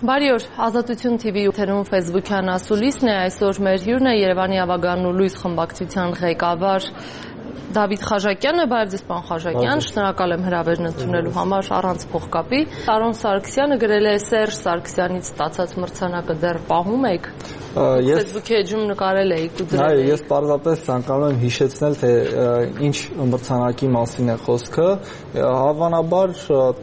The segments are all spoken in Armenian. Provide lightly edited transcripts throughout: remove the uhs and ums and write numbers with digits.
Բարի օր, Ազատություն TV եթերում Facebook-յան ասուլիսն է, այսօր մեր հյուրն է Երևանի Ավագանն ու լույս խմբակցության ղեկավար Դավիթ Խաժակյանը, բարև ձեզ պարոն Խաժակյան, շնորհակալ եմ հրավերն ընդունելու համար առանց փողկապի։ Արոն Սարգսյանը գրել է Սերժ Սարգսյանից ստացած մրցանակը դեռ պահում եք։ Facebook-ի էջում նկարել էիք ու դրել էիք։ Ես պարզապես ցանկանում եմ հիշեցնել, թե ինչ մրցանակի մասին է խոսքը։ Հավանաբար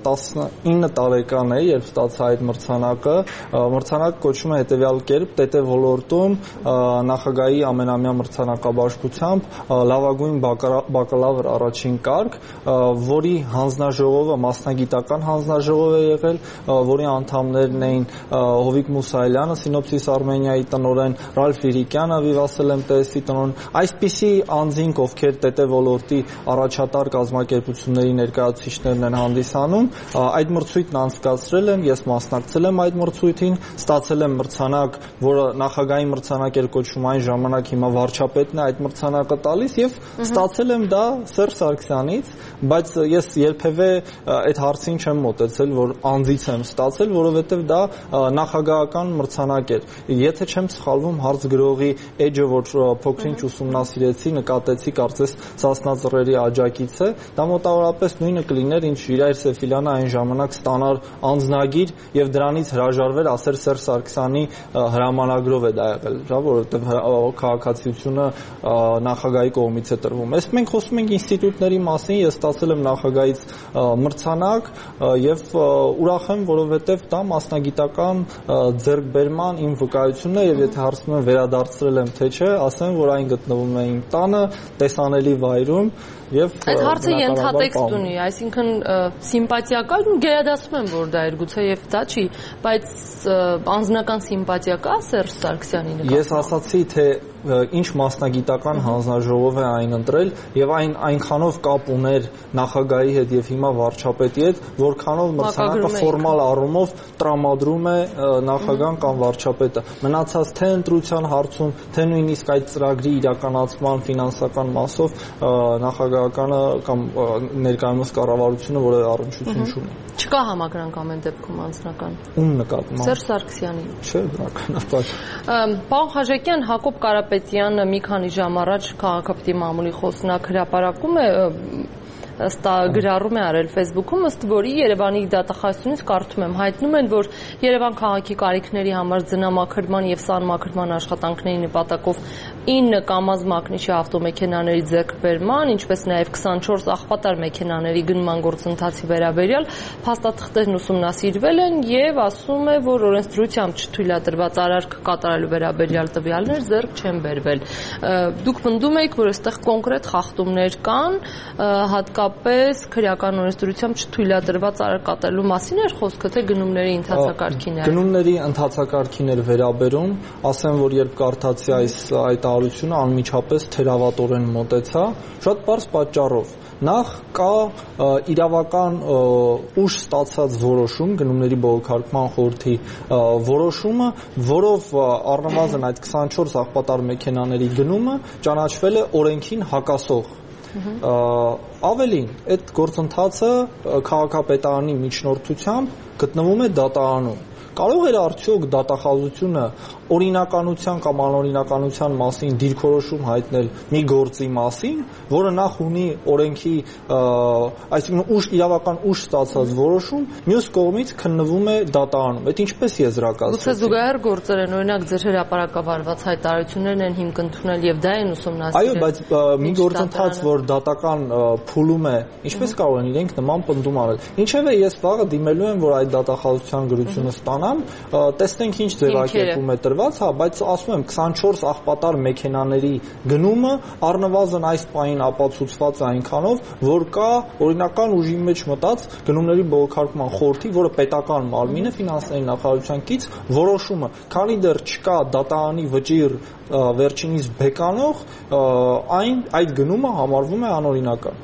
19 տարեկան է, երբ ստացա այդ մրցանակը։ Մրցանակը կոչվում է հետևյալ կերպ՝ ՏՏ ոլորտում նախագահի ամենամյա մրցանակաբաշխությամբ լավագույն բակալավր առաջին կարգ, որի հանձնաժողովը մասնագիտական հանձնաժողով է եղել, որի անդամներն էին Հովիկ Մուսայելյանը, Սինոպսիս Արմենիայի տնօրեն, Ռալֆ Իրիկյանը, Vivace MTS-ի տնօրեն, այսպիսի անձինք, ովքեր ՏՏ ոլորտի առաջատար կազմակերպությունների ներկայացուցիչներն են հանդիսանում, այդ մրցույթն անցկացրել են, ես մասնակցել եմ այդ մրցույթին, ստացել եմ մրցանակ, որը նախագահի մրցանակ էր կոչվում այն ժամանակ, հիմա վարչապետն է այդ մրցանակը տալիս եւ ստացել եմ դա Սերժ Սարգսյանից, բայց ես երբևէ այդ հարցին չեմ մոտեցել, որ անձից եմ ստացել, որովհետև դա նախագահական մրցանակ էր։ Եթե չեմ սխալվում, հարցգրողի էջը, որ փոքրինչ ուսումնասիրեցի, նկատեցի, կարծես Սասնածռերի աջակից է, դա մոտավորապես նույնը կլիներ, ինչ Իրայր Սեֆիլյանը այն ժամանակ ստանար անձնագիր եւ դրանից հրաժարվեր, ասեր Սերժ Սարգսյանի հրամանագրով է դա եղել, որովհետև քաղաքացիությունը նախագահի կողմից է տրվում։ Ես մենք խոսում ենք ինստիտուտների մասին, ես ստացել եմ նախագահից մրցանակ եւ ուրախ եմ, որովհետեւ դա մասնագիտական ձեռքբերման իմ վկայությունն է եւ եթե հարցնում եմ վերադարձրել եմ թե չէ, ասեմ, որ այն գտնվում է իմ տանը, տեսանելի վայրում եւ այդ հարցը ենթատեքստ ունի, այսինքն սիմպաթիա կա, ու գերադասում եմ, որ դա էր գուցե եւ դա չի, բայց անձնական սիմպաթիա կա Սերժ Սարգսյանի նկատմամբ։ Ես ասացի, թե ինչ մասնագիտական հանձնաժողով է այն ընտրել եւ այն այնքանով կապ ուներ նախագահի հետ եւ հիմա վարչապետի հետ, որքանով մրցանակը ֆորմալ առումով տրամադրում է նախագահան կամ վարչապետը։ Մնացած թե ընտրության հարցում, թե նույնիսկ այդ ծրագրի իրականացման ֆինանսական մասով նախագահականը կամ ներկայումս կառավարությունը որևէ առնչություն չունի։ Չկա համակրանք ամեն դեպքում անձնական։ Ում նկատմամբ։ Սերժ Սարգսյանի։ Չէ, բնականաբար։ Պարոն Խաժակյան, Հակոբ Կարապետյանը մի քանի ժամ առաջ քաղաքապետի մամուլի խոսնակ հրապարակում է գրառում է արել Facebook-ում, ըստ որի Երևանի դատախազությունից կարդում եմ, հայտնում են, որ Երևան քաղաքի կարիքների համար ձնամաքրման եւ սանմաքրման աշխատանքների նպատակով 9 կամազ մակնիշի ավտոմեքենաների ձեռքբերման, ինչպես նաեւ 24 աղբատար մեքենաների գնման գործընթացի վերաբերյալ փաստաթղթերն ուսումնասիրվել են եւ ասում է, որ օրենսդրությամբ չթույլատրված արարք կատարելու վերաբերյալ տվյալներ ձեռք չեն բերվել։ Դուք պնդում եք, որ այստեղ կոնկրետ խախտումներ կան, հատկապես քրեական օրենսդրությամբ չթույլատրված արարք կատարելու մասին էր խոսքը, թե գնումների ընթացակարգին էր։ Գնումների ընթացակարգին էր վերաբերում, ասեմ, որ երբ կարդացի այդ արությունը անմիջապես թերավատորեն մոտեցա, շատ պարզ պատճառով։ Նախ կա իրավական ուժ ստացած որոշում, գնումների բողոքարկման խորհրդի որոշումը, որով առնվազն այդ 24 աղբատար մեքենաների գնումը ճանաչվել է օրենքին հակասող։ Ավելին, այդ գործընթացը քաղաքապետարանի միջնորդությամբ գտնվում է դատարանում։ Կարող էր արդյոք դատախազությունը օրինականության կամ անօրինականության մասին դիրքորոշում հայտնել մի գործի մասին, որը նախ ունի օրենքի, այսինքն իրավական ուժ ստացած որոշում, մյուս կողմից քննվում է դատարանում։ Այդ ինչպես եզրակացվում։ Գուցե զուգահեռ գործեր են, օրինակ ձեր հրապարակավարված հայտարարություններն են հիմք ընդունել եւ դա են ուսումնասիրել։ Այո, բայց մի գործընթաց, որ դատական փուլում է, ինչպես կարող են իրենք նման պնդում անել։ Ինչևէ, ես վաղը դիմելու եմ, որ այդ դատախազության գրությունը ստանամ, տեսնենք ինչ ձևակերպում է տրված, հա, բայց ասում եմ 24 աղբատար մեքենաների գնումը առնվազն այս պահին ապացուցված է այնքանով, որ կա օրինական ուժի մեջ մտած գնումների բողոքարկման խորհրդի, որը պետական մարմին է, ֆինանսների նախարարության կից որոշումը, քանի դեռ չկա դատարանի վճիռ վերջինիս բեկանող, այդ գնումը համարվում է անօրինական։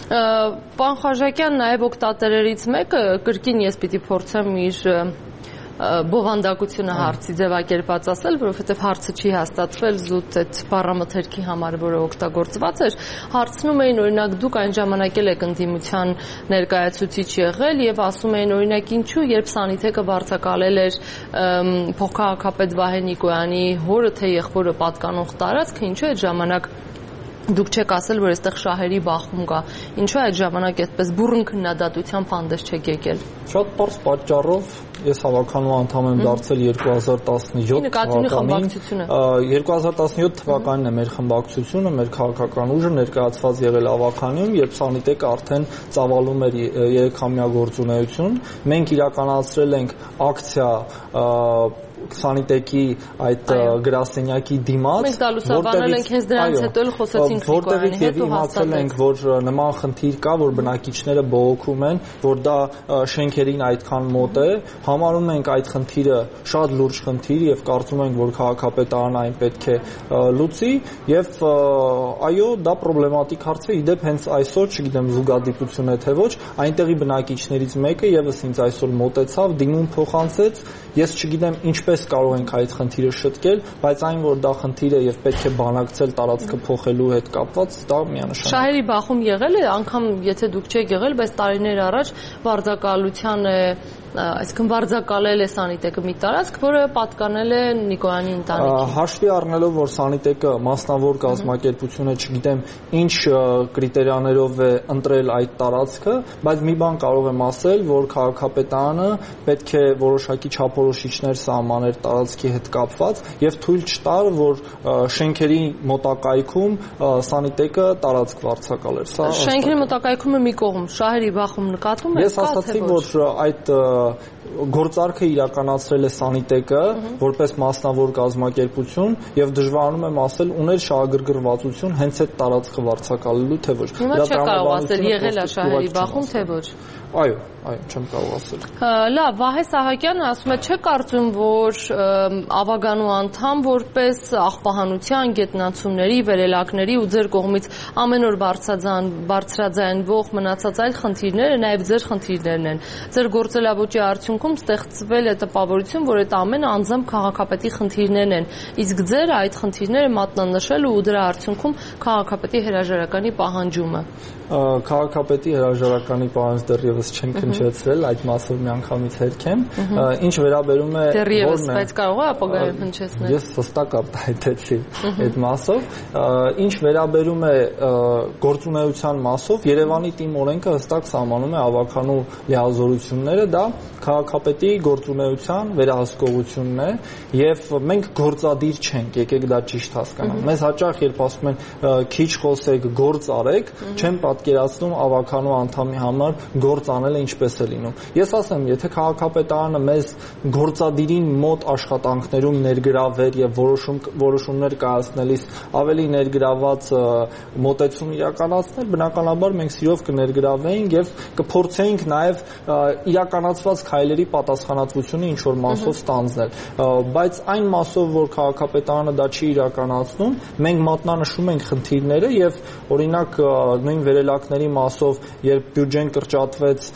Պարոն Խաժակյան, նաև օգտատերերից մեկը կրկին ես պիտի փորձեմ իր բովանդակությունը հարցի ձևակերպած ասել, որովհետև հարցը չի հաստատվել զուտ այդ բառամթերքի համար, որը օգտագործված էր, հարցնում էին օրինակ դուք այն ժամանակ էլ եք ընդդիմության ներկայացուցիչ եղել եւ ասում էին օրինակ ինչու երբ Սանիթեկը վարձակալել էր փոխքաղաքապետ Վահե Նիկոյանի հորը թե եղբորը պատկանող տարածքը, ինչու այդ ժամանակ դուք չեք ասել, որ այստեղ շահերի բախում կա։ Ինչու այդ ժամանակ այդպես բուռն քննադատությամբ հանդես չեք եկել։ Շատ པարզ պատճառով ես հավաքանու անդամ եմ դարձել 2017 թվականին։ 2017 թվականին է մեր խմբակցությունը, մեր քաղաքական ուժը ներկայացված եղել հավաքանիում, երբ Սանիտեկը արդեն ծավալում էր 3-ամյա գործունեություն։ Մենք իրականացրել ենք ակցիա Սանիտեկի այդ գրասենյակի դիմաց, մենք դա լուսաբանել ենք հենց դրանից հետո էլ խոսեցինք Նիկոյանի հետ ու հաստատել ենք, որ նման խնդիր կա, որ բնակիչները բողոքում են, որ դա շենքերին այդքան մոտ է, համարում ենք այդ խնդիրը շատ լուրջ խնդիր եւ կարծում ենք, որ քաղաքապետարանը այն պետք է լուծի եւ այո, դա պրոբլեմատիկ հարց է, իդեպ հենց այսօր, չգիտեմ զուգադիպություն է թե ոչ, այնտեղի բնակիչներից մեկը եւս ինձ այսօր մոտեցավ, դիմում փոխանցեց, ես չգիտեմ ինչպես կարող ենք այդ խնդիրը շտկել, բայց այն որ դա խնդիր է եւ պետք է բանակցել տարածքը փոխելու հետ կապված, դա միանշանակ։ Շահերի բախում եղել է, անգամ եթե դուք չեք եղել, բայց տարիներ առաջ վարձակալության է, այսինքն վարձակալել է Սանիտեկը մի տարածք, որը պատկանել է Նիկոյանի ընտանիքին։ Հաշվի առնելով, որ Սանիտեկը մասնավոր կազմակերպություն է, չգիտեմ ինչ կրիտերիաներով է ընտրել այդ տարածքը, բայց մի բան կարող եմ ասել, որ քաղաքապետարանը պետք է որոշակի չափորոշիչներ սահմաներ տարածքի հետ կապված եւ թույլ չտար, որ շենքերի մոտակայքում Սանիտեկը տարածք վարձակալեր։ Սա շենքերի մոտակայքումը մի կողմ, շահերի բախում նկատվում է։ Ես ասացի, որ այդ գործարքը իրականացրել է Սանիտեկը որպես մասնավոր կազմակերպություն եւ դժվարանում եմ ասել ուներ շահագրգռվածություն հենց այդ տարածքը վարձակալելու թե ոչ։ Հիմա չեք կարող ասել եղել է շահերի բախում թե ոչ։ Այո, չեմ կարող ասել։ Լավ, Վահե Սահակյանը ասում է, չէ՞ կարծում, որ ավագանու անդամ որպես աղբահանության, գետնանցումների, վերելակների ու ձեր կողմից ամեն օր բարձրաձայնվող մնացած այլ խնդիրները նաև ձեր խնդիրներն են։ Ձեր գործելավոճի արդյունքում ստեղծվել է տպավորություն, որ այդ ամենը անձամբ քաղաքապետի խնդիրներն են, իսկ ձեր այդ խնդիրները մատնանշել ու դրա արդյունքում քաղաքապետի հրաժարականի պահանջումը։ Քաղաքապետի հրաժարականի պահանջ դեռևս չեմ քննչեցրել, այդ մասով միանգամից հերքեմ։ Ինչ վերաբերում է դեռևս, բայց կարող է ապագայում հնչեցնել։ Ես հստակ արտահայտեցի այդ մասով։ Ինչ վերաբերում է գործունեության մասով, Երևանի թիմ օրենքը հստակ սահմանում է ավականու լիազորությունները, դա քաղաքապետի գործունեության վերահսկողությունն է եւ մենք գործադիր չենք, եկեք դա ճիշտ հասկանանք։ Մեզ հաճախ երբ ասում են քիչ խոսեք, գործ արեք, չեմ պատկերացնում ավականու անդամի համար գործ անելը ինչպես է լինում։ Ես ասեմ, եթե քաղաքապետարանը մեզ գործադիրին մոտ աշխատանքներում ներգրավեր եւ որոշումներ կայացնելիս ավելի ներգրաված մոտեցում իրականացներ, բնականաբար մենք սիրով կներգրավեինք եւ կփորձեինք նաեւ իրականացված քայլերի պատասխանատվությունը ինչ որ մասով ստանձնել, բայց այն մասով, որ քաղաքապետարանը դա չի իրականացնում, մենք մատնանշում ենք խնդիրները եւ օրինակ նույն վերելակների մասով, երբ բյուջեն կրճատվեց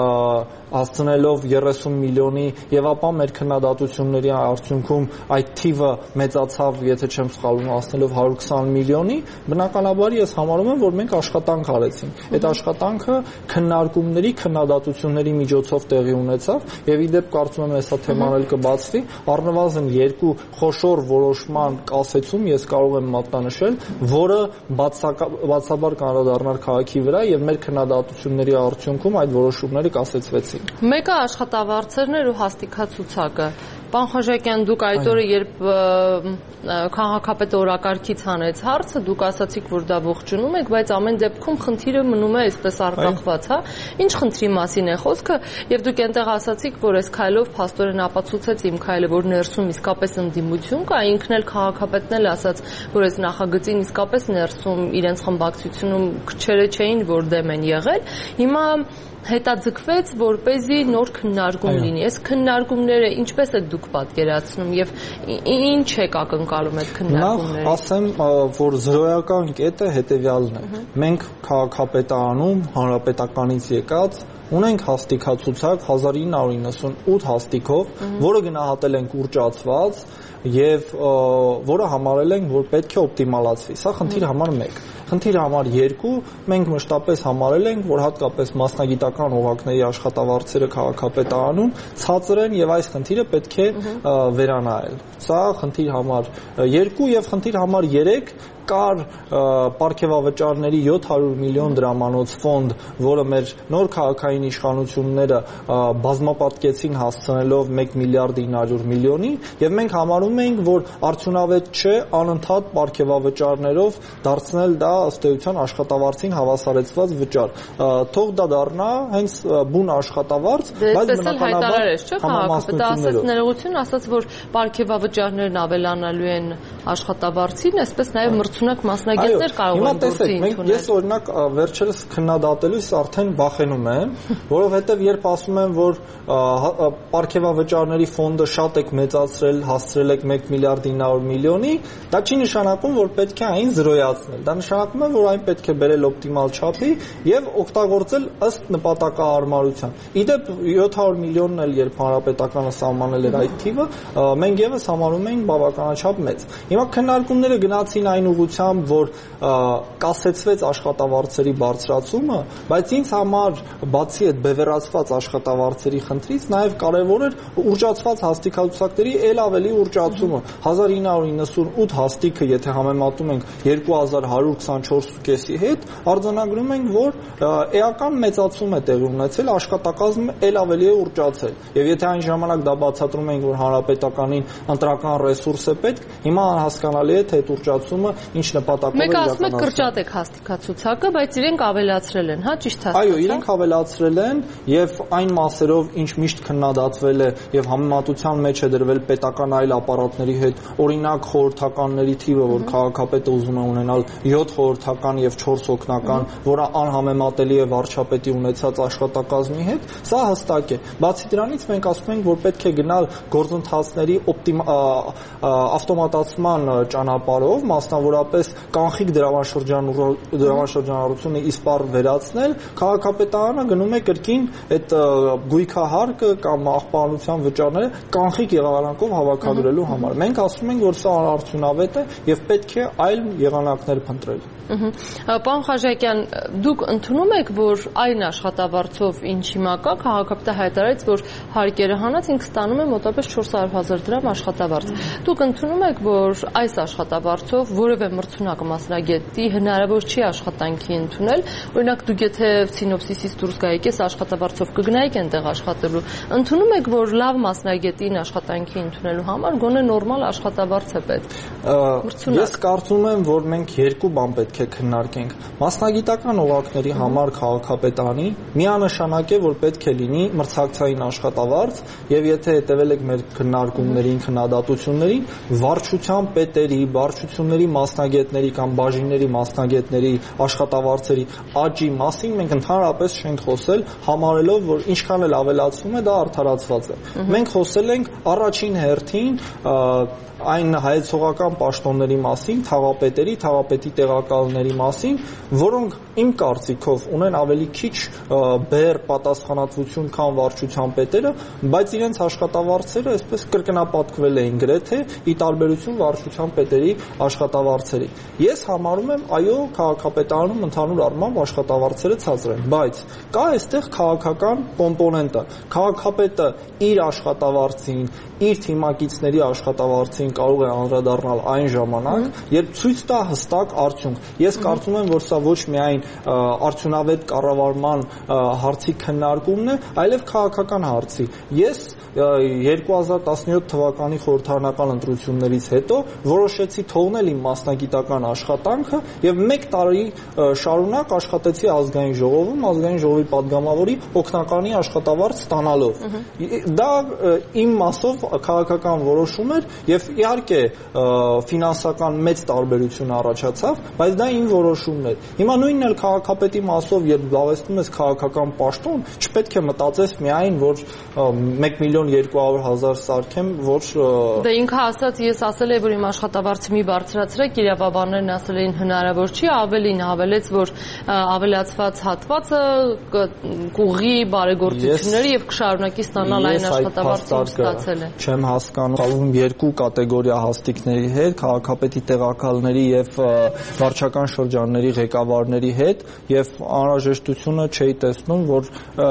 հասցնելով 30 միլիոնի եւ ապա մեր քննադատությունների արդյունքում այդ թիվը մեծացավ, եթե չեմ սխալվում, հասնելով 120 միլիոնի, բնականաբար ես համարում եմ, որ մենք աշխատանք արեցինք։ Այդ աշխատանքը քննարկումների, քննադատությունների միջոցով տեղի ունեցավ եւ իդեպ կարծում եմ հեսա թեման էլ կբացվի, առնվազն երկու խոշոր որոշման կասեցում ես կարող եմ մատնանշել, որը բացաբար կանրադառնար քաղաքի վրա եւ մեր քննադատությունների արդյունքում այդ որոշումները կասեցվեցին։ Մեկը աշխատավարձերն ու հաստիքացուցակը։ Պարոն Խաչատրյան, դուք այդ օրը երբ քաղաքապետը օրակարգից հանեց հարցը, դուք ասացիք, որ դա ողջունում եք, բայց ամեն դեպքում խնդիրը մնում է այսպես արտախված, հա։ Ինչ խնդրի մասին է խոսքը, եւ դուք այնտեղ ասացիք, որ այս քայլով փաստորեն ապացուցեց իմ քայլը, որ ներսում իսկապես ընդդիմություն կա, ինքն էլ քաղաքապետն էլ ասաց, որ այս նախագծին իսկապես ներսում իրենց խմբակցությունում քչերը չէին, որ դեմ են եղել։ Հիմա հետաձգվեց, որպեսզի նոր քննարկում լինի։ Այս քննարկումները ինչպես եք դուք դուք պատկերացնում եւ ինչ եք ակնկալում այդ քննարկումներից։ Ասեմ, որ զրոյական կետը հետեւյալն է։ Մենք քաղաքապետարանում հանրապետականից եկած ունենք հաստիքացուցակ 1998 հաստիքով, որը գնահատել ենք ուռճացված եւ որը համարել ենք, որ պետք է օպտիմալացվի։ Սա խնդիր համար 1։ Խնդիր համար 2, մենք մշտապես համարել ենք, որ հատկապես մասնագիտական օղակների աշխատավարձերը քաղաքապետարանում ցածր են եւ այս խնդիրը պետք է վերանայել։ Սա խնդիր համար 2 եւ խնդիր համար 3 կար պարգևավճարների 700 միլիոն դրամանոց ֆոնդ, որը մեր նոր քաղաքային իշխանությունները բազմապատկեցին հասցնելով 1 միլիարդ 900 միլիոնի եւ մենք համարում ենք, որ արդյունավետ չէ անընդհատ պարգևավճարներով դարձնել դա ըստ էության աշխատավարձին հավասարեցված վճար։ Թող դա դառնա հենց բուն աշխատավարձ, բայց բնականաբար ասաց ներողություն, ասաց, որ պարգևավճարներն ավելանալու են աշխատավարձին, այսպես նաեւ մրցունակ մասնագետներ կարող են գործի ընդունել։ Ես օրինակ վերջերս քննադատելուց արդեն վախենում եմ, որովհետև երբ ասում եմ, որ պարգևավճարների ֆոնդը շատ եք մեծացրել, հասցրել եք 1 միլիարդ 900 միլիոնի, դա չի նշանակում, որ պետք է այն զրոյացնել։ Դա նշանակում է, որ այն պետք է բերել օպտիմալ չափի եւ օգտագործել ըստ նպատակահարմարության։ Իդեպ 700 միլիոնն էլ երբ հանրապետականը սահմանել էր այդ թիվը, մենք եւս համարում ենք բավականաչափ մեծ։ Հիմա քննարկումները գնացին այն ուղղությամբ, որ կասեցվեց աշխատավարձերի բարձրացումը, բայց ինձ համար բացի այդ բևեռացված աշխատավարձերի խնդրից նաև կարևոր էր ուռճացված հաստիքացուցակների ել ավելի ուռճացումը։ 1998 հաստիքը, եթե համեմատում ենք 2124.5-ի հետ, արձանագրում ենք, որ էական մեծացում է տեղի ունեցել, աշխատակազմը ել ավելի է ուռճացել։ Եվ եթե այն ժամանակ դա բացատրում ենք, որ հանրապետականին ընտրական ռեսուրս է պետք, հիմա անհասկանալի է, թե այդ ուռճացումը ինչ նպատակով է իրականացվում։ Մեկ ասում եք կրճատ եք հաստիքացուցակը, բայց իրենք ավելացրել են, հա, ճիշտ հասկացա։ Այո, իրենք ավելացրել են եւ այն մասերով, ինչ միշտ քննադատվել է եւ համեմատության մեջ է դրվել պետական այլ ապարատների հետ, օրինակ խորհրդականների թիվը, որ քաղաքապետը ուզում է ունենալ 7 խորհրդական եւ 4 օգնական, որը անհամեմատելի է վարչապետի ունեցած աշխատակազմի հետ, սա հստակ է։ Բացի դրանից մենք ասում ենք, որ պետք է գնալ գործընթացների ավտոմատացման ճանապարհով, մասնավորապես կանխիկ դրամաշրջանառությունը իսպառ վերացնել, քաղաքապետարանը գնում է կրկին այդ գույքահարկը կամ աղբանության վճարները կանխիկ եղանակով հավաքագրելու համար։ Մենք ասում ենք, որ սա անարդյունավետ է եւ պետք է այլ եղանակներ փնտրել։ Պարոն Խաչատրյան, դուք ընդունում եք, որ այն աշխատավարձով, ինչ հիմա կա, քաղաքապետը հայտարարեց, որ հարկերը հանած ինքը ստանում է մոտավորապես 400,000 դրամ աշխատավարձ։ Դուք ընդունում եք, որ այս աշխատավարձով որևէ մրցունակ մասնագետի հնարավոր չի աշխատանքի ընդունել, օրինակ դուք եթե սինոպսիսից դուրս գայիք, այս աշխատավարձով կգնայիք այնտեղ աշխատելու, ընդունում եք, որ լավ մասնագետին աշխատանքի ընդունելու համար գոնե նորմալ աշխատավարձ է պետք։ Ես կարծում եմ, որ մենք երկու բան պետք է քննարկենք։ Մասնագիտական օղակների համար քաղաքապետարանի միանշանակ է, որ պետք է լինի մրցակցային աշխատավարձ, եւ եթե հետեւել եք մեր քննարկումներին, քննադատություններին, վարչության պետերի, վարչությունների մասնագետների կամ բաժինների մասնագետների աշխատավարձերի աճի մասին մենք ընդհանրապես չենք խոսել, համարելով, որ ինչքան էլ ավելացվում է, դա արդարացված է։ Մենք խոսել ենք առաջին հերթին այն հայեցողական պաշտոնների մասին, թաղապետերի, թաղապետի տեղակալների մասին, որոնք իմ կարծիքով ունեն ավելի քիչ բեր պատասխանատվություն, քան վարչության պետերը, բայց իրենց աշխատավարձերը այսպես կրկնապատկվել էին գրեթե ի տարբերություն վարչության պետերի աշխատավարձերի։ Ես համարում եմ, այո, քաղաքապետարանում ընդհանուր առմամբ աշխատավարձերը ցածր են, բայց կա այստեղ քաղաքական կոմպոնենտը։ Քաղաքապետը իր աշխատավարձին, իր թիմակիցների աշխատավարձին կարող է անդրադառնալ այն ժամանակ, երբ ցույց տա հստակ արդյունք։ Ես կարծում եմ, որ սա ոչ միայն արդյունավետ կառավարման հարցի քննարկումն է, այլև քաղաքական հարցի։ Ես 2017 թվականի խորհրդարանական ընտրություններից հետո որոշեցի թողնել իմ մասնագիտական աշխատանքը եւ 1 տարի շարունակ աշխատեցի ազգային ժողովում, ազգային ժողովի падգամավորի օգնականի աշխատավարձ ստանալով։ Դա իմ մասով քաղաքական որոշում էր եւ իհարկե ֆինանսական մեծ տարբերություն առաջացավ, բայց դա իմ որոշումն էր։ Հիմա նույնն էլ էլ քաղաքապետի մասով երբ զբաղեցնում ես քաղաքական պաշտոն, չպետք է մտածես միայն որ 1,200,000 սարքեմ, որ Դե ինքը ասաց, ես ասել եմ, որ իմ աշխատավարձը մի բարձրացրեք, իրավաբաններն ասել էին հնարավոր չի, ավելին հավելեց, որ ավելացված հատվածը կուղղի բարեգործությունների եւ կշարունակի ստանալ այն աշխատավարձը, որ ստացել է։ Չեմ հասկանում երկու կատեգորիա հաստիկների հետ, քաղաքապետի տեղակալների եւ վարչական շրջանների ղեկավարների հետ եւ անհրաժեշտությունը չէի տեսնում, որ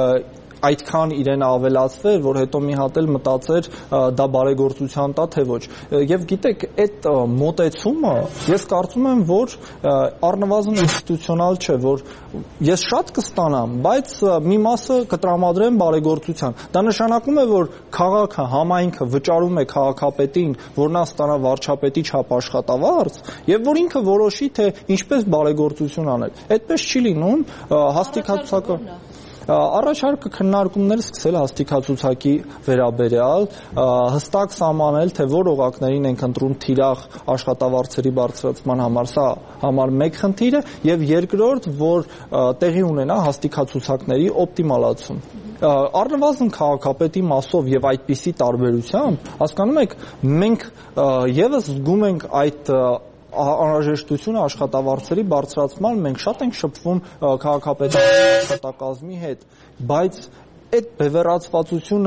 այդքան իրեն ավելացվեր, որ հետո մի հատ էլ մտածեր դա բարեգործության տա թե ոչ։ Եվ գիտեք, այդ մոտեցումը ես կարծում եմ, որ առնվազն ինստիտուցիոնալ չէ, որ ես շատ կստանամ, բայց մի մասը կտրամադրեմ բարեգործության։ Դա նշանակում է, որ քաղաքը, համայնքը վճարում է քաղաքապետին, որ նա ստանա վարչապետի չափ աշխատավարձ, եւ որ ինքը որոշի, թե ինչպես բարեգործություն անել։ Այդպես չի լինում, հաստիկացուցակը Առաջարկը քննարկումներ սկսել հաստիկացուցակի վերաբերյալ, հստակ սահմանել, թե որ օղակներին ենք ընտրում թիրախ աշխատավարձերի բարձրացման համար, սա համար մեկ խնդիր է, եւ երկրորդ, որ տեղի ունենա հաստիկացուցակների օպտիմալացում։ Առնվազն քաղաքապետի մասով եւ այդպիսի տարբերությամբ, հասկանում եք, մենք եւս զգում ենք այդ անհրաժեշտությունը աշխատավարձերի բարձրացման, մենք շատ ենք շփվում քաղաքապետարանի աշխատակազմի հետ, բայց այդ բևեռացվածությունը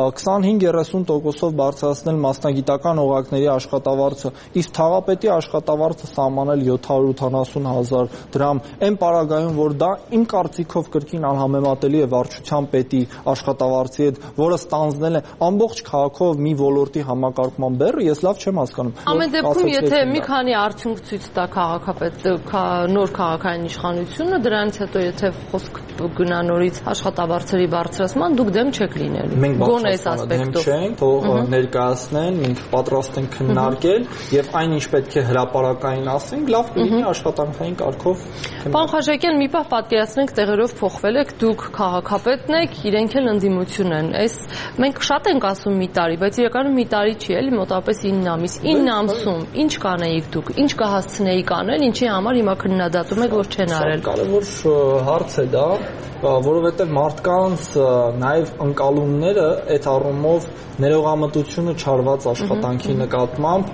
25-30%-ով բարձրացնել մասնագիտական օղակների աշխատավարձը, իսկ թաղապետի աշխատավարձը սահմանել 780,000 դրամ, այն պարագայում, որ դա իմ կարծիքով կրկին անհամեմատելի է վարչության պետի աշխատավարձի հետ, որը ստանձնել է ամբողջ քաղաքով մի ոլորտի համակարգման բեռը, ես լավ չեմ հասկանում։ Ամեն դեպքում, եթե մի քանի արդյունք ցույց տա քաղաքապետը, նոր քաղաքային իշխանությունը, դրանից հետո եթե խոսք գնա նորից աշխատավարձերի բարձրացման, դուք դեմ չեք լինելու։ Գոնե այս ասպեկտով չենք, թող ներկայացնեն, մենք պատրաստ ենք քննարկել եւ այն ինչ պետք է հրապարակային ասենք, լավ կլինի աշխատանքային կարգով։ Պարոն Խաչատյան, մի պահ պատկերացնենք տեղերով փոխվել եք, դուք քաղաքապետն եք, իրենք էլ ընդդիմություն են։ Այս մենք շատ ենք ասում մի տարի, բայց իրականում մի տարի չի, էլի մոտավորապես 9 ամիս։ 9 ամսում ինչ կանեիք դուք, ինչ կհասցնեիք անել, ինչի համար հիմա քննադատում եք, որ չեն արել։ Կարևոր հարց է դա, որովհետև մարդկանց նաև ընկալումները այդ առումով ներողամտությունը չարված աշխատանքի նկատմամբ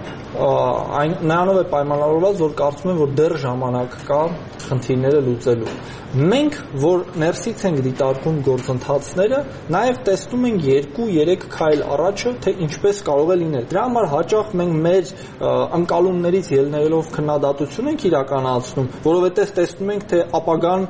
նրանով է պայմանավորված, որ կարծում եմ, որ դեռ ժամանակ կա խնդիրները լուծելու։ Մենք, որ ներսից ենք դիտարկում գործընթացները, նաև տեսնում ենք 2-3 քայլ առաջը, թե ինչպես կարող է լինել։ Դրա համար հաճախ մենք մեր ընկալումներից ելնելով քննադատություն ենք իրականացնում, որովհետև տեսնում ենք, թե ապագան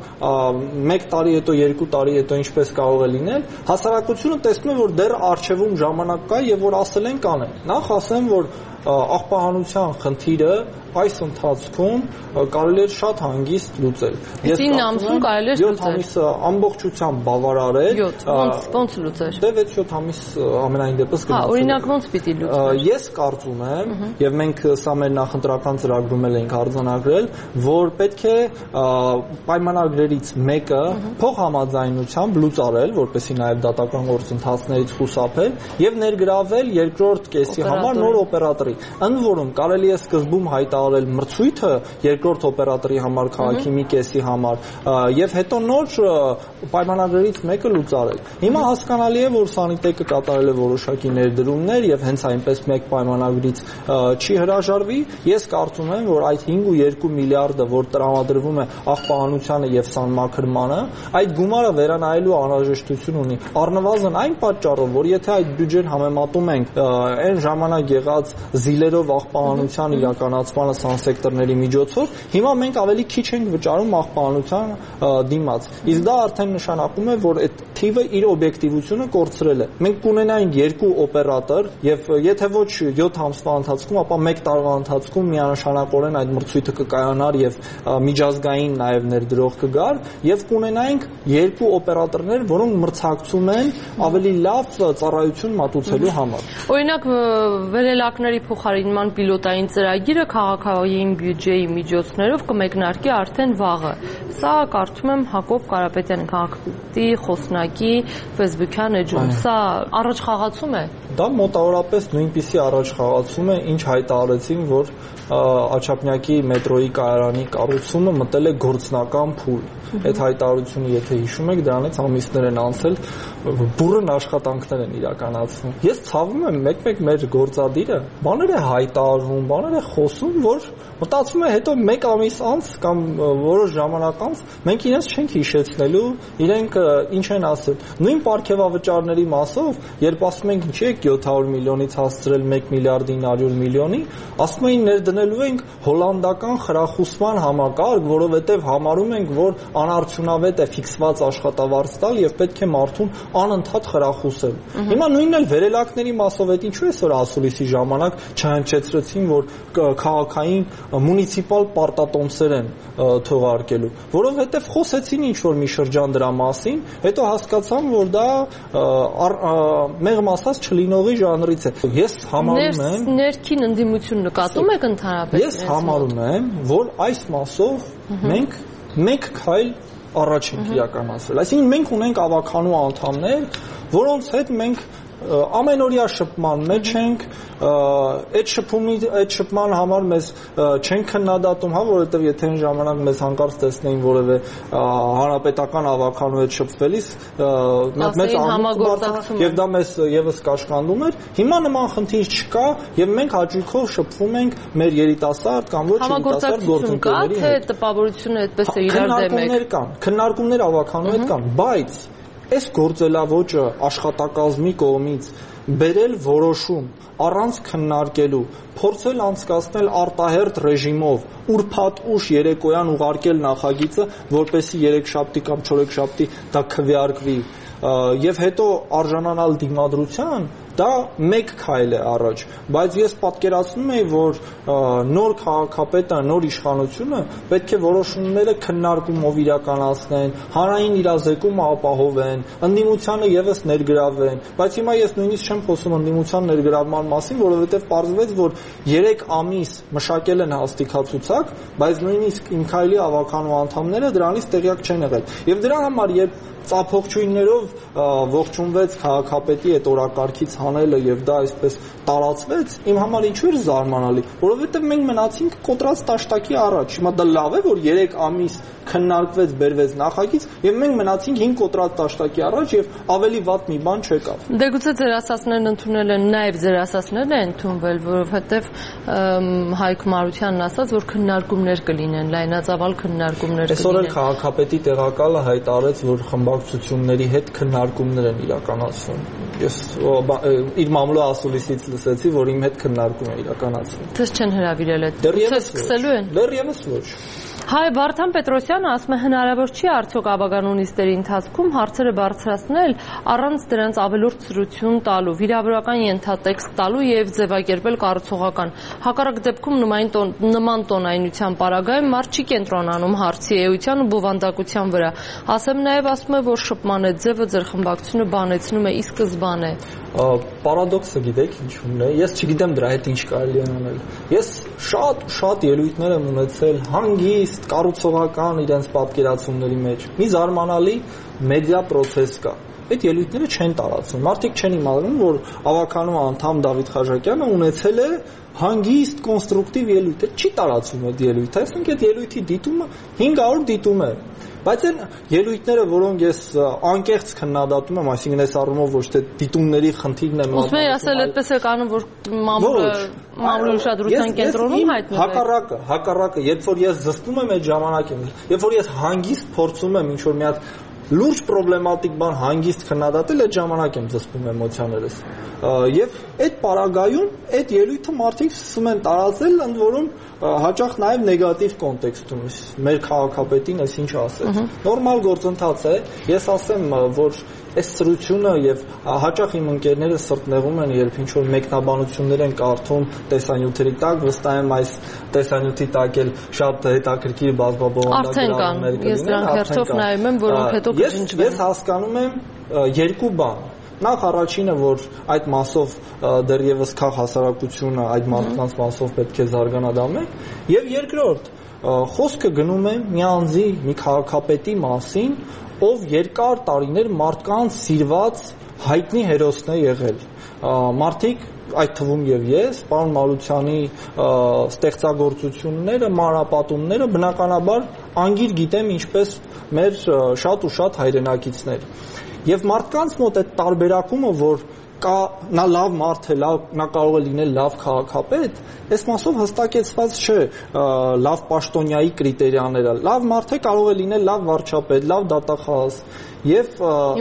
1 տարի հետո, 2 տարի հետո ինչպես կարող է լինել, հասարակությունը տեսնում է, որ դեռ առջևում ժամանակ կա եւ որ ասել են կանեն։ Նախ ասեմ, որ աղբահանության խնդիրը այս ընթացքում կարելի է շատ հանգիստ լուծել։ Ես 9 ամսում կարելի է լուծել։ 7 ամիսը ամբողջությամբ բավարարել։ 7 ոնց լուծել։ Դե 6-7 ամիս ամենայն դեպս կլուծել։ Հա, օրինակ ոնց պիտի լուծել։ Ես կարծում եմ, եւ մենք սա մեր նախընտրական ծրագրում էլ ենք արձանագրել, որ պետք է պայմանագրերից մեկը փոխհամաձայնությամբ լուծարել, որպեսզի նաեւ դատական գործընթացներից խուսափել եւ ներգրավել երկրորդ կեսի համար նոր օպերատորի։ Ընդ որում կարելի է սկզբում հայտարարել մրցույթը երկրորդ օպերատորի համար քաղաքի մի կեսի համար եւ հետո նոր պայմանագրերից մեկը լուծարել։ Հիմա հասկանալի է, որ Սանիտեկը կատարել է որոշակի ներդրումներ եւ հենց այնպես մեկ պայմանագրից չի հրաժարվի։ Ես կարծում եմ, որ այդ 5.2 միլիարդը, որ տրամադրվում է աղբահանությանը եւ սանմաքրմանը, այդ գումարը վերանայելու անհրաժեշտություն ունի։ Առնվազն այն պատճառով, որ եթե այդ բյուջեն համեմատում ենք այն ժամանակ եղած զիլերով աղբահանության իրականացմանը սանսեկտորների միջոցով, հիմա մենք ավելի քիչ ենք վճարում աղբահանության դիմաց։ Իսկ դա արդեն նշանակում է, որ այդ թիվը իր օբյեկտիվությունը կորցրել է։ Մենք կունենայինք 2 օպերատոր եւ եթե ոչ 7 ամսվա ընթացքում, ապա 1 տարվա ընթացքում միանշանակորեն այդ մրցույթը կկայանար եւ միջազգային նաեւ ներդրող կգար եւ կունենայինք 2 օպերատորներ, որոնք մրցակցում են ավելի լավ ծառայություն մատուցելու համար։ Օրինակ վերելակների փոխարինման պիլոտային ծրագիրը քաղաքային բյուջեի միջոցներով կմեկնարկի արդեն վաղը։ Սա կարծում եմ Հակոբ Կարապետյանի քաղաքապետի խոսնակի Facebook-յան էջում։ Սա առաջ խաղացում է։ Դա մոտավորապես նույնպիսի առաջ խաղացում է, ինչ հայտարարեցին, որ Աչափնյակի մետրոյի կայարանի կառուցումը մտել է գործնական փուլ։ Այդ հայտարարությունը, եթե հիշում եք, դրանից ամիսներ են անցել, բուռն աշխատանքներ են իրականացվում։ Ես ցավում եմ, մեկ-մեկ մեր գործադիրը բաներ է հայտարարում, բաներ է խոսում, որ մտածում է հետո 1 ամիս անց կամ որոշ ժամանակ անց մենք իրենց չենք հիշեցնելու, իրենք ինչ են ասել։ Նույն պարգևավճարների մասով, երբ ասում ենք ինչի է 700 միլիոնից հասցրել 1 միլիարդ 900 միլիոնի, ասում էին ներդնելու ենք հոլանդական խրախուսման համակարգ, որովհետև համարում ենք, որ անարդյունավետ է ֆիքսված աշխատավարձ տալ եւ պետք է մարդուն անընդհատ խրախուսել։ Հիմա նույնն էլ վերելակների մասով է ինչու էսօր ասուլիսի ժամանակ չհնչեցրեցին, որ քաղաքային մունիցիպալ պարտատոմսեր են թողարկելու, որովհետև խոսեցին ինչ որ մի շրջան դրա մասին, հետո հասկացան, որ դա մեղմ ասած չլինողի ժանրից է։ Ես համարում եմ ներքին ընդդիմություն նկատում եք ընդհանրապես։ Ես համարում եմ, որ այս մասով մենք մեկ քայլ առաջ ենք իրականացրել։ Այսինքն մենք ունենք ավականու անդամներ, որոնց հետ մենք ամենօրյա շփման մեջ ենք, այդ շփման համար մեզ չեն քննադատում, որովհետև եթե այն ժամանակ մեզ հանկարծ տեսնեին որևէ հանրապետական ավականու հետ շփվելիս մեծ համագործակցում եւ դա մեզ եւս կաշկանդում էր։ Հիմա նման խնդիր չկա եւ մենք հաճույքով շփվում ենք մեր երիտասարդ կամ ոչ երիտասարդ գործընկերների հետ։ Թե տպավորությունը այդպես է իրար դեմ եք։ Քննարկումներ ավականու հետ կան, բայց այս գործելավոճը աշխատակազմի կողմից բերել որոշում առանց քննարկելու, փորձել անցկացնել արտահերթ ռեժիմով, ուրբաթ ուշ երեկոյան ուղարկել նախագիծը, որպեսզի երեքշաբթի կամ չորեքշաբթի դա քվեարկվի եւ հետո արժանանալ դիմադրության, դա մեկ քայլ է առաջ, բայց ես պատկերացնում եմ, որ նոր քաղաքապետը, նոր իշխանությունը պետք է որոշումները քննարկումով իրականացնեն, հանրային իրազեկումը ապահովեն, ընդդիմությանը եւս ներգրավեն, բայց հիմա ես նույնիսկ չեմ խոսում ընդդիմության ներգրավման մասին, որովհետեւ պարզվեց, որ 3 ամիս մշակել են հաստիքացուցակ, բայց նույնիսկ Իմ քայլի ավականու անդամները դրանից տեղյակ չեն եղել։ Եվ դրա համար, երբ ծափողջույններով ողջունվեց քաղաքապետի այդ օրակարգից հանելը եւ դա այսպես տարածվեց, իմ համար ինչու էր զարմանալի, որովհետեւ մենք մնացինք կոտրած տաշտակի առաջ։ Հիմա դա լավ է, որ 3 ամիս քննարկվեց, բերվեց նախագիծ եւ մենք մնացինք 5 կոտրած տաշտակի առաջ եւ ավելի վատ մի բան չեկավ։ Դե գուցե ձեր ասածներն ընդունել են, նաեւ ձեր ասածներն են ընդունվել, որովհետեւ Հայկ Մարությանն ասաց, որ քննարկումներ կլինեն, լայնածավալ քննարկումներ կլինեն։ Այսօր էլ քաղաքապետի տեղակալը հայտարարեց, որ խմբակցությունների հետ քննարկումներ են իրականացվում։ Ես իր մամլո ասուլիսից լսեցի, որ իմ հետ քննարկում է իրականացվում։ Դες չեն հրավիրել այդ։ Դեռևս սկսելու են։ Դեռևս ոչ։ Հայ Վարդան Պետրոսյանը ասում է հնարավոր չի արդյոք ավագանու նիստերի ընթացքում հարցերը բարձրացնել առանց դրանց ավելորդ սրություն տալու, վիրավորական ենթատեքստ տալու եւ ձևակերպել կառուցողական։ Հակառակ դեպքում նման տոնայնության պարագայում մարդ չի կենտրոնանում հարցի էության ու բովանդակության վրա։ Ասեմ նաեւ ասում է, որ շփման այդ ձևը ձեր խմբակցությունը բանեցնում է ի սկզբանե։ Պարադոքսը գիտեք ինչու՞մն է։ Ես չգիտեմ դրա հետ ինչ կարելի է անել։ Ես շատ ելույթներ եմ ունեցել հանգիստ կառուցողական իրենց պատկերացումների մեջ։ Մի զարմանալի մեդիա պրոցես կա։ Այդ ելույթները չեն տարածվում։ Մարդիկ չեն իմանում, որ ավականու անդամ Դավիթ Խաչատյանը ունեցել է հանգիստ կոնստրուկտիվ ելույթ։ Չի տարածվում այդ ելույթը։ Այսինքն այդ ելույթի դիտումը 500 դիտում է։ Բայց այն ելույթները, որոնք ես անկեղծ քննադատում եմ, այսինքն այս առումով ոչ թե դիտումների խնդիրն է մատուցվում։ Ուսմե ասել այդպես է կանում, որ մամուլի ուշադրության կենտրոնում հայտնվել։ Հակառակը, երբ որ ես զսպում եմ այդ ժամանակին, երբ որ ես հանգիստ փորձում եմ ինչ որ մի հատ լուրջ պրոբլեմատիկ բան հանգիստ քննադատել, այդ ժամանակ եմ զսպում էմոցիաներս։ Եվ այդ պարագայում այդ ելույթը մարդիկ սկսում են տարածել, ընդ որում հաճախ նաև նեգատիվ կոնտեքստում։ Մեր քաղաքապետին էս ինչ ասեց։ Նորմալ գործընթաց է։ Ես ասեմ, որ այս սրությունը եւ հաճախ իմ ընկերները սրտնեղում են, երբ ինչ որ մեկնաբանություններ են կարդում տեսանյութերի տակ, վստահ եմ այս տեսանյութի տակ էլ շատ հետաքրքիր բազմաբովանդակներ կլինեն։ Ես դրանք հերթով նայում եմ, որոնք հետո կջնջվեն։ Ես հասկանում եմ երկու բան։ Նախ առաջինը, որ այդ մասով դեռևս քաղ հասարակությունը այդ մարդկանց մասով պետք է զարգանա դա մեկ, եւ երկրորդ խոսքը գնում է մի անձի, մի քաղաքապետի մասին, ով երկար տարիներ մարդկանց սիրված հայտնի հերոսն է եղել։ Մարդիկ այդ թվում եւ ես, պարոն Մարությանի ստեղծագործությունները, մանրապատումները բնականաբար անգիր գիտեմ ինչպես մեր շատ ու շատ հայրենակիցներ։ Եվ մարդկանց մոտ այդ տարբերակումը, որ նա լավ մարդ է, նա կարող է լինել լավ քաղաքապետ, այս մասով հստակեցված չէ լավ պաշտոնյայի կրիտերիաները։ Լավ մարդ է կարող է լինել լավ վարչապետ, լավ դատախազ։ Եվ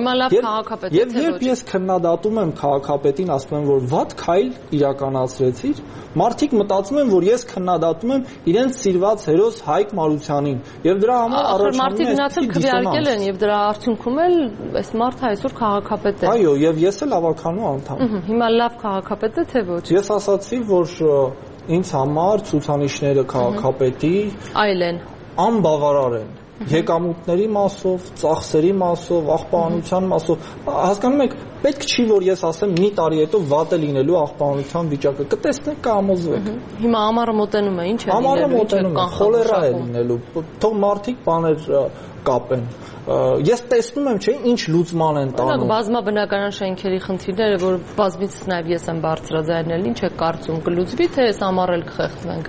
երբ ես քննադատում եմ քաղաքապետին, ասում եմ, որ վատ քայլ իրականացրեցիր, մարդիկ մտածում են, որ ես քննադատում եմ իրենց սիրված հերոս Հայկ Մարությանին, եւ դրա համար առաջանում է մարդիկ քվեարկել են եւ դրա արդյունքում էլ այս մարդը այսօր քաղաքապետ է։ Այո, եւ ես էլ ավականու անդամ։ Հիմա լավ քաղաքապետ է թե ոչ։ Ես ասացի, որ ինձ համար ցուցանիշները քաղաքապետի այլ են, անբավարար են։ Եկամուտների մասով, ծախսերի մասով, աղբանության մասով, հասկանում եք, պետք չի որ ես ասեմ մի տարի հետո վատ է լինելու աղբանության վիճակը, կտեսնեք, կհամոզվեք։ Հիմա ամառը մոտենում է, ինչ է լինելու, ամառը մոտենում է, խոլերա է լինելու, թող մարդիկ բաներ կապեն։ Ես տեսնում եմ, չէ, ինչ լուծման են տանում։ Բազմաբնականան շենքերի խնդիրները, որ բազմից նաև ես եմ բարձրաձայնել, ինչ է կարծում, կլուծվի թե այս ամառել կխեղդվենք։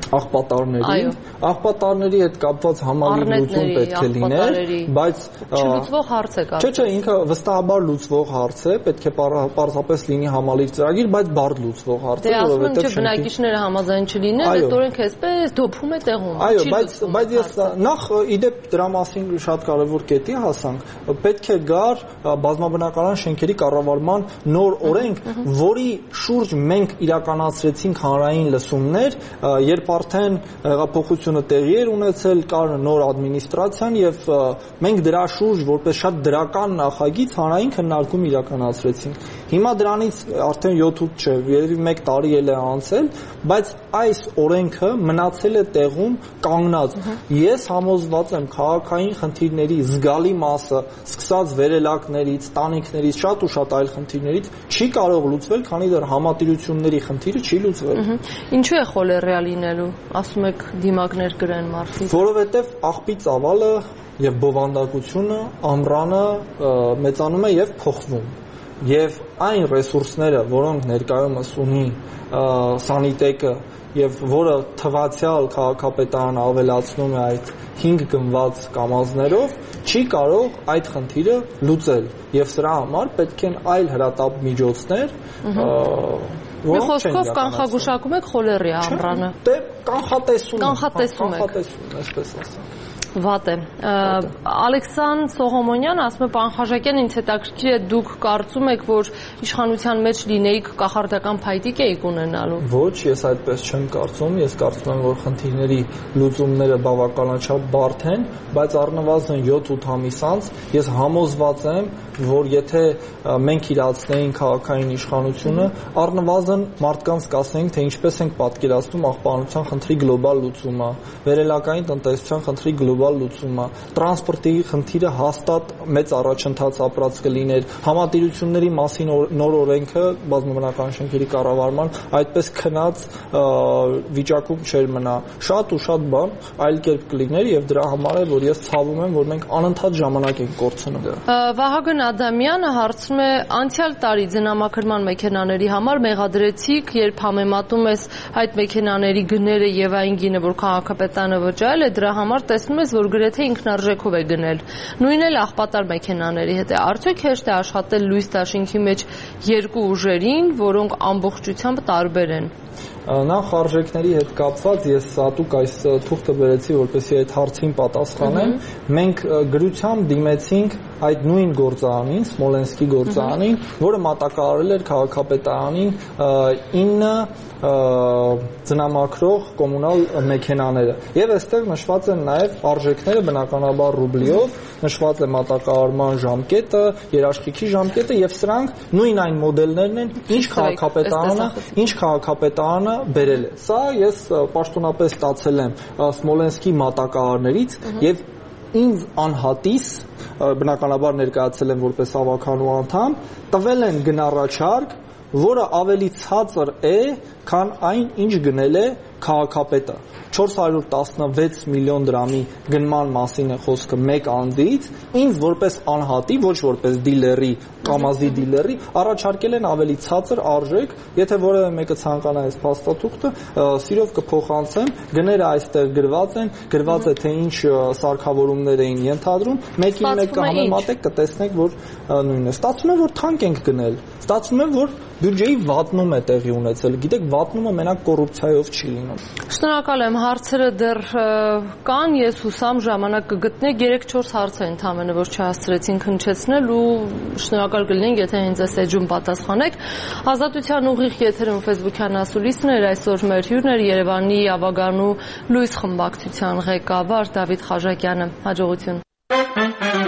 Աղբատարների հետ կապված համալիր լուծում պետք է լիներ, բայց չլուծվող հարց է կարծես։ Չէ, ինքը վստահաբար լուծվող հարց է, պետք է պարզապես լինի համալիր ծրագիր, բայց բարդ լուծվող հարց է, որովհետև չէ բնակիչները համաձայն չլինեն, այդ օրենքը այսպես դոփում է տեղում։ Այո, բայց ես նախ իդեպ դրա մասին շատ կարևոր կետի հասանք, պետք է գար բազմաբնականան շենքերի կառավարման նոր օրենք, որի շուրջ մենք իրականացրեցինք հանրային լսումներ, երբ արդեն հեղափոխությունը տեղի էր ունեցել, կար նոր ադմինիստրացիան եւ մենք դրա շուրջ որպես շատ դրական նախագիծ հանրային քննարկում իրականացրեցինք։ Հիմա դրանից արդեն 7-8 չէ, երևի 1 տարի էլ է անցել, բայց այս օրենքը մնացել է տեղում կանգնած։ Ես համոզված եմ քաղաքային խնդիրների զգալի մասը, սկսած վերելակներից, տանիքներից, շատ ու շատ այլ խնդիրներից չի կարող լուծվել, քանի դեռ համատիրությունների խնդիրը չի լուծվել։ Ինչու է խոլերիա լինելու, ասում եք դիմակներ գրեն մարդիկ։ Որովհետև աղբի ծավալը եւ բովանդակությունը, ամռանը մեծանում է եւ փոխվում։ Եվ այն ռեսուրսները, որոնք ներկայումս ունի սանիտեկը եւ որը թվացial քաղաքապետարանը ավելացնում է այդ 5 գնված կամազներով, չի կարող այդ խնդիրը լուծել եւ սրա համար պետք են այլ հրատապ միջոցներ, Մի խոսքով կանխագուշակում եք խոլերիա ամռանը։ Դե կանխատեսում եք, այսպես ասեմ։ Վատ է։ Ալեքսան Սողոմոնյան ասում է, պարոն Խաչատրյան, ինձ հետաքրքիր է, դուք կարծում եք, որ իշխանության մեջ լինեիք կախարդական փայտիկ էիք ունենալու։ Ոչ, ես այդպես չեմ կարծում, ես կարծում եմ, որ խնդիրների լուծումները բավականաչափ բարդ են, բայց առնվազն 7-8 ամիս անց ես համոզված եմ, որ եթե մենք իրացնեինք քաղաքային իշխանությունը, առնվազն մարդկանց կասեինք, թե ինչպես ենք պատկերացնում աղբանության խնդրի գլոբալ լուծումը, վերելակային տնտեսության խնդրի գլոբալ լուծումը, տրանսպորտի խնդիրը հաստատ մեծ առաջընթաց ապրած կլիներ, համատիրությունների մասին նոր օրենքը բազմաբնական շենքերի կառավարման այդպես քնած վիճակում չէր մնա։ Շատ ու շատ բան այլ կերպ կլիներ եւ դրա համար է, որ ես ցավում եմ, որ մենք անընդհատ ժամանակ ենք կորցնում։ Վահագն Ադամյանը հարցնում է, անցյալ տարի ձնամաքրման մեքենաների համար մեղադրեցիք, երբ համեմատում ես այդ մեքենաների գները եւ այն գինը, որ քաղաքապետարանը վճարել է, դրա համար տեսնում ես, որ գրեթե ինքնարժեքով է գնել։ Նույնն էլ աղբատար մեքենաների հետ է։ Արդյոք հեշտ է աշխատել լույս դաշինքի մեջ երկու ուժերին, որոնք ամբողջությամբ տարբեր են։ Նախ արժեքների հետ կապված ես հատուկ այս թուղթը բերեցի, որպեսզի այդ հարցին պատասխանեմ։ Մենք գրությամբ դիմեցինք այդ նույն գործարանին, Սմոլենսկի գործարանին, որը մատակարարել էր քաղաքապետարանին 9 ձնամաքրող կոմունալ մեքենաները։ Եվ այստեղ նշված են նաև արժեքները բնականաբար ռուբլիով, նշված է մատակարարման ժամկետը, երաշխիքի ժամկետը եւ սրանք նույն այն մոդելներն են, ինչ քաղաքապետարանը բերել է։ Սա ես պաշտոնապես ստացել եմ Սմոլենսկի մատակարարներից եւ ինձ անհատիս բնականաբար ներկայացել եմ որպես ավականու անդամ, տվել են գնառաչարկ, որը ավելի ցածր է, քան այն, ինչ գնել է քաղաքապետը 416 միլիոն դրամի գնման մասին է խոսքը մեկ անձից, ինձ որպես անհատի, ոչ որպես դիլերի, կամազի դիլերի, առաջարկել են ավելի ցածր արժեք, եթե որևէ մեկը ցանկանա այս փաստաթուղթը, սիրով կփոխանցեմ, գները այստեղ գրված է թե ինչ սարքավորումներ էին ենթադրում, մեկին մեկը համեմատեք կտեսնեք, որ նույնն է։ Ստացվում է, որ թանկ ենք գնել, ստացվում է, որ բյուջեի վատնում է տեղի ունեցել։ Գիտեք, վատնումը մենակ կոռուպցիայով չի լինում։ Շնորհակալ եմ, հարցերը դեռ կան, ես հուսամ ժամանակ կգտնեք, 3-4 հարց է ընդհանրապես, որ չհասցրեցինք հնչեցնել ու շնորհակալ կլինենք, եթե հենց այս էջում պատասխանեք։ Ազատության ուղիղ եթերում Facebook-յան ասուլիսն էր, այսօր մեր հյուրն էր Երևանի Ավագանու լույս խմբակցության ղեկավար Դավիթ Խաժակյանը։ Հաջողություն։